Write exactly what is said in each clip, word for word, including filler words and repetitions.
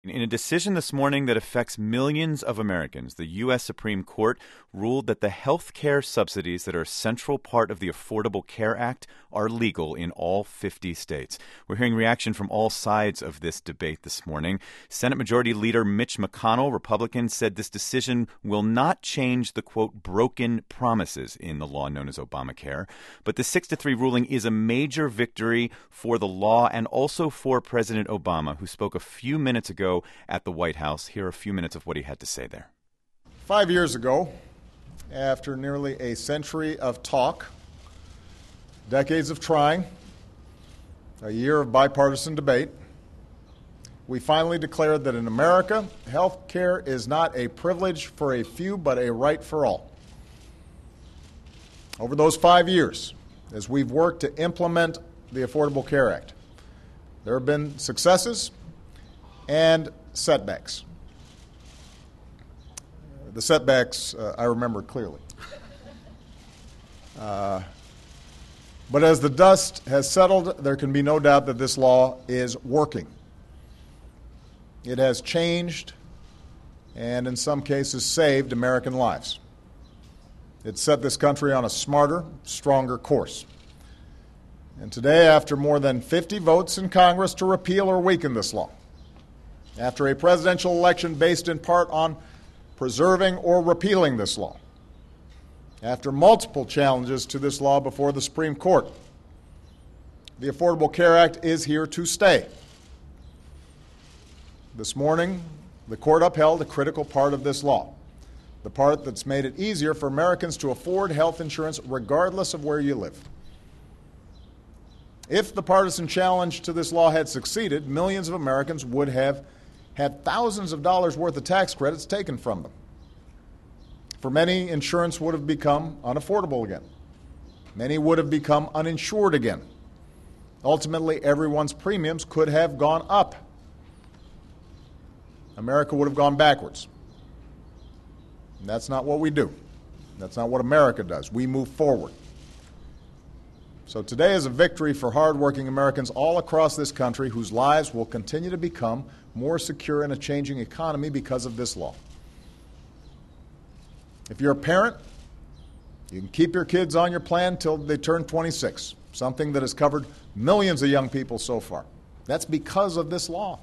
In a decision this morning that affects millions of Americans, the U S Supreme Court ruled that the health care subsidies that are a central part of the Affordable Care Act are legal in all fifty states. We're hearing reaction from all sides of this debate this morning. Senate Majority Leader Mitch McConnell, Republican, said this decision will not change the, quote, broken promises in the law known as Obamacare. But the six to three ruling is a major victory for the law and also for President Obama, who spoke a few minutes ago at the White House. Here are a few minutes of what he had to say there. Five years ago, after nearly a century of talk, decades of trying, a year of bipartisan debate, we finally declared that in America, health care is not a privilege for a few, but a right for all. Over those five years, as we've worked to implement the Affordable Care Act, there have been successes and setbacks. The setbacks uh, I remember clearly. Uh, but as the dust has settled, there can be no doubt that this law is working. It has changed and in some cases saved American lives. It set this country on a smarter, stronger course. And today, after more than fifty votes in Congress to repeal or weaken this law, after a presidential election based in part on preserving or repealing this law, after multiple challenges to this law before the Supreme Court, the Affordable Care Act is here to stay. This morning, the court upheld a critical part of this law, the part that's made it easier for Americans to afford health insurance regardless of where you live. If the partisan challenge to this law had succeeded, millions of Americans would have had thousands of dollars worth of tax credits taken from them. For many, insurance would have become unaffordable again. Many would have become uninsured again. Ultimately, everyone's premiums could have gone up. America would have gone backwards. And that's not what we do. That's not what America does. We move forward. So today is a victory for hardworking Americans all across this country whose lives will continue to become more secure in a changing economy because of this law. If you're a parent, you can keep your kids on your plan until they turn twenty-six, something that has covered millions of young people so far. That's because of this law.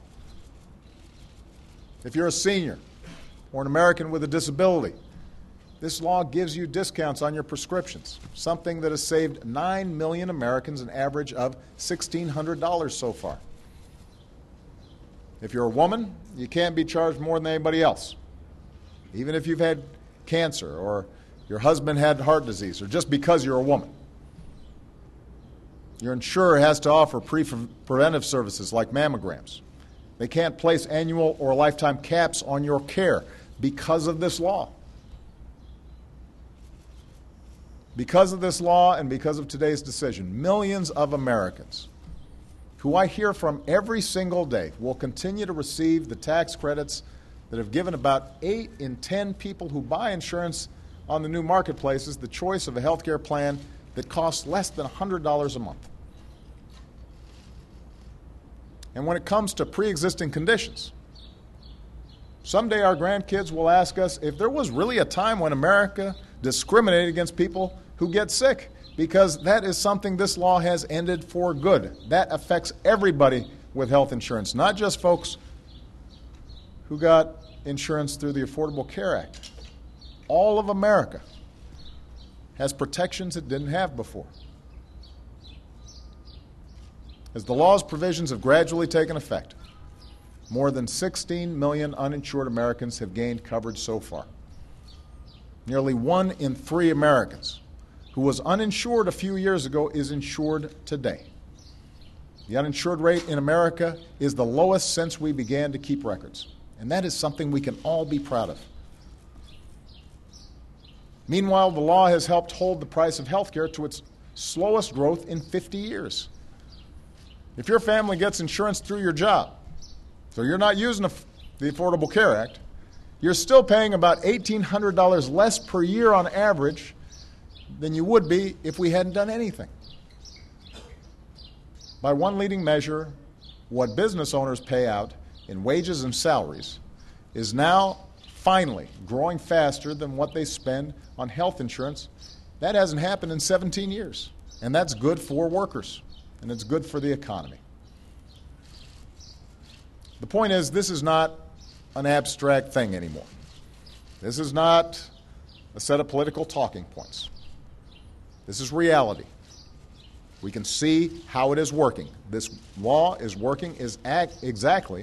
If you're a senior or an American with a disability, this law gives you discounts on your prescriptions, something that has saved nine million Americans an average of one thousand six hundred dollars so far. If you're a woman, you can't be charged more than anybody else, even if you've had cancer or your husband had heart disease or just because you're a woman. Your insurer has to offer pre- preventive services like mammograms. They can't place annual or lifetime caps on your care because of this law. Because of this law and because of today's decision, millions of Americans who I hear from every single day will continue to receive the tax credits that have given about eight in ten people who buy insurance on the new marketplaces the choice of a health care plan that costs less than one hundred dollars a month. And when it comes to pre-existing conditions, someday our grandkids will ask us if there was really a time when America discriminated against people who get sick, because that is something this law has ended for good. That affects everybody with health insurance, not just folks who got insurance through the Affordable Care Act. All of America has protections it didn't have before. As the law's provisions have gradually taken effect, more than sixteen million uninsured Americans have gained coverage so far. Nearly one in three Americans who was uninsured a few years ago is insured today. The uninsured rate in America is the lowest since we began to keep records, and that is something we can all be proud of. Meanwhile, the law has helped hold the price of health care to its slowest growth in fifty years. If your family gets insurance through your job, so you're not using the Affordable Care Act, you're still paying about eighteen hundred dollars less per year on average than you would be if we hadn't done anything. By one leading measure, what business owners pay out in wages and salaries is now finally growing faster than what they spend on health insurance. That hasn't happened in seventeen years, and that's good for workers, and it's good for the economy. The point is, this is not an abstract thing anymore. This is not a set of political talking points. This is reality. We can see how it is working. This law is working is act exactly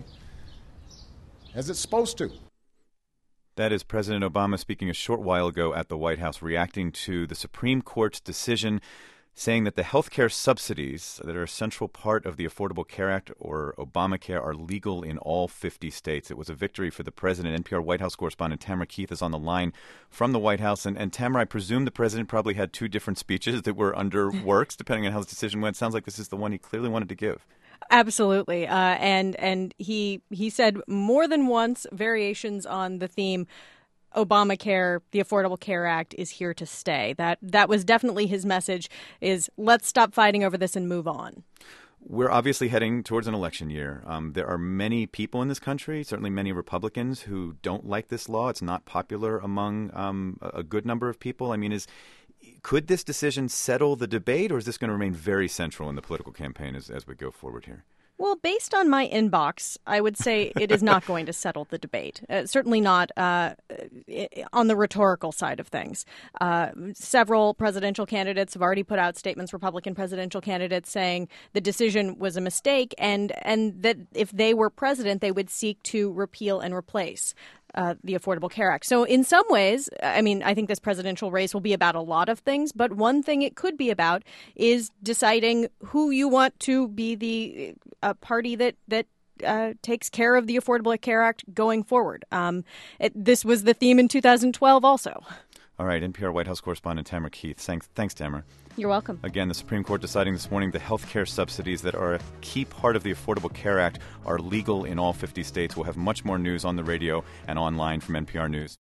as it's supposed to. That is President Obama speaking a short while ago at the White House, reacting to the Supreme Court's decision saying that the health care subsidies that are a central part of the Affordable Care Act, or Obamacare, are legal in all fifty states. It was a victory for the president. N P R White House correspondent Tamara Keith is on the line from the White House. And, and Tamara, I presume the president probably had two different speeches that were under works, depending on how his decision went. Sounds like this is the one he clearly wanted to give. Absolutely. Uh, and and he he said more than once variations on the theme, Obamacare, the Affordable Care Act is here to stay. That that was definitely his message, is let's stop fighting over this and move on. We're obviously heading towards an election year. Um, there are many people in this country, certainly many Republicans, who don't like this law. It's not popular among um, a good number of people. I mean, is could this decision settle the debate, or is this going to remain very central in the political campaign as, as we go forward here? Well, based on my inbox, I would say it is not going to settle the debate. Uh, certainly not uh, on the rhetorical side of things. Uh, several presidential candidates have already put out statements, Republican presidential candidates, saying the decision was a mistake and, and that if they were president, they would seek to repeal and replace Uh, the Affordable Care Act. So in some ways, I mean, I think this presidential race will be about a lot of things, but one thing it could be about is deciding who you want to be the uh, party that that uh, takes care of the Affordable Care Act going forward. Um, it, this was the theme in two thousand twelve also. All right, N P R White House correspondent Tamara Keith. Thanks, thanks, Tamara. You're welcome. Again, the Supreme Court deciding this morning the health care subsidies that are a key part of the Affordable Care Act are legal in all fifty states. We'll have much more news on the radio and online from N P R News.